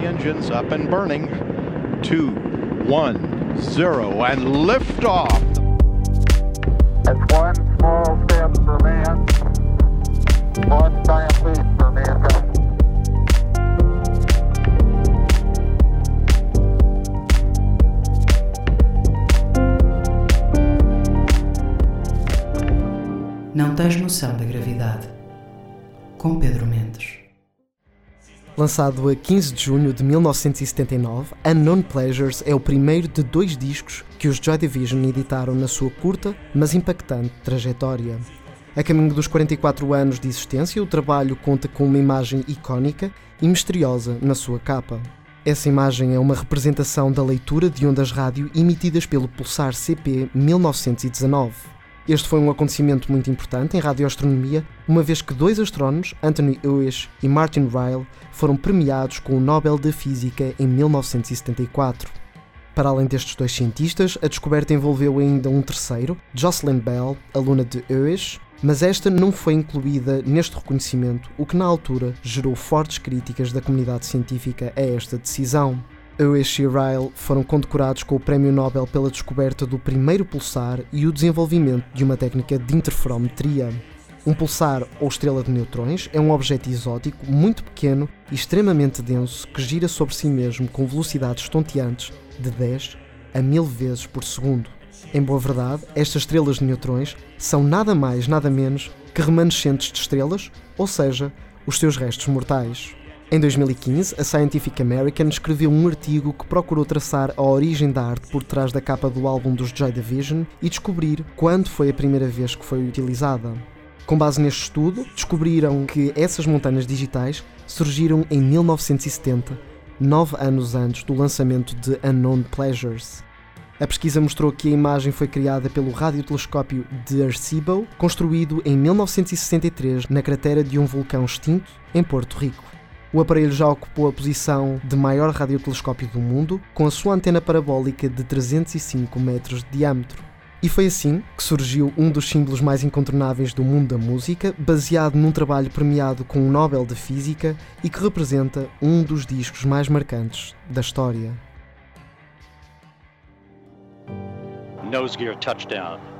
engines up and burning. 2, 1, 0, and liftoff. It's one small step for man, one giant leap for mankind. Não tens noção da gravidade. Com Pedro Mendes. Lançado a 15 de junho de 1979, Unknown Pleasures é o primeiro de 2 discos que os Joy Division editaram na sua curta, mas impactante trajetória. A caminho dos 44 anos de existência, o trabalho conta com uma imagem icónica e misteriosa na sua capa. Essa imagem é uma representação da leitura de ondas rádio emitidas pelo pulsar CP 1919. Este foi um acontecimento muito importante em radioastronomia, uma vez que 2 astrónomos, Anthony Hewish e Martin Ryle, foram premiados com o Nobel de Física em 1974. Para além destes 2 cientistas, a descoberta envolveu ainda um terceiro, Jocelyn Bell, aluna de Hewish, mas esta não foi incluída neste reconhecimento, o que na altura gerou fortes críticas da comunidade científica a esta decisão. Hewish e Ryle foram condecorados com o Prémio Nobel pela descoberta do primeiro pulsar e o desenvolvimento de uma técnica de interferometria. Um pulsar ou estrela de neutrões é um objeto exótico muito pequeno e extremamente denso que gira sobre si mesmo com velocidades estonteantes de 10 a 1000 vezes por segundo. Em boa verdade, estas estrelas de neutrões são nada mais nada menos que remanescentes de estrelas, ou seja, os seus restos mortais. Em 2015, a Scientific American escreveu um artigo que procurou traçar a origem da arte por trás da capa do álbum dos Joy Division e descobrir quando foi a primeira vez que foi utilizada. Com base neste estudo, descobriram que essas montanhas digitais surgiram em 1970, 9 anos antes do lançamento de Unknown Pleasures. A pesquisa mostrou que a imagem foi criada pelo radiotelescópio de Arecibo, construído em 1963 na cratera de um vulcão extinto em Porto Rico. O aparelho já ocupou a posição de maior radiotelescópio do mundo, com a sua antena parabólica de 305 metros de diâmetro. E foi assim que surgiu um dos símbolos mais incontornáveis do mundo da música, baseado num trabalho premiado com o Nobel de Física e que representa um dos discos mais marcantes da história. Nose gear touchdown.